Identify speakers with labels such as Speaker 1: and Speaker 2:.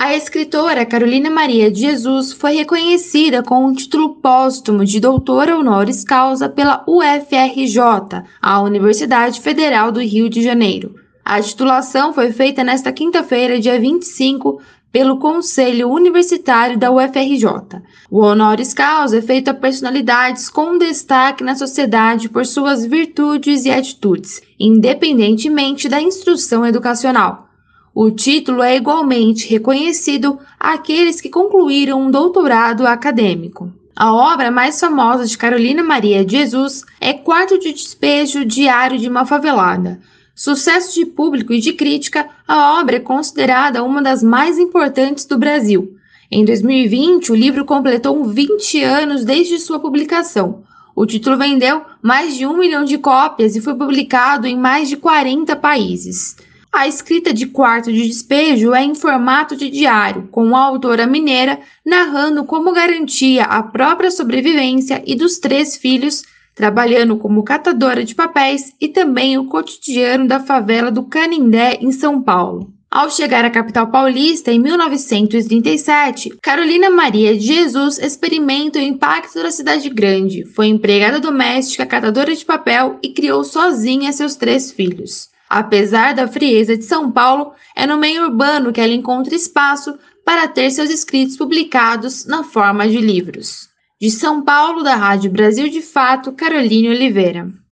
Speaker 1: A escritora Carolina Maria de Jesus foi reconhecida com um título póstumo de doutora honoris causa pela UFRJ, a Universidade Federal do Rio de Janeiro. A titulação foi feita nesta quinta-feira, dia 25, pelo Conselho Universitário da UFRJ. O honoris causa é feito a personalidades com destaque na sociedade por suas virtudes e atitudes, independentemente da instrução educacional. O título é igualmente reconhecido àqueles que concluíram um doutorado acadêmico. A obra mais famosa de Carolina Maria de Jesus é Quarto de Despejo, Diário de uma Favelada. Sucesso de público e de crítica, a obra é considerada uma das mais importantes do Brasil. Em 2020, o livro completou 20 anos desde sua publicação. O título vendeu mais de 1 milhão de cópias e foi publicado em mais de 40 países. A escrita de Quarto de Despejo é em formato de diário, com a autora mineira narrando como garantia a própria sobrevivência e dos 3 filhos, trabalhando como catadora de papéis e também o cotidiano da favela do Canindé, em São Paulo. Ao chegar à capital paulista em 1937, Carolina Maria de Jesus experimenta o impacto da cidade grande, foi empregada doméstica, catadora de papel e criou sozinha seus 3 filhos. Apesar da frieza de São Paulo, é no meio urbano que ela encontra espaço para ter seus escritos publicados na forma de livros. De São Paulo, da Rádio Brasil de Fato, Caroline Oliveira.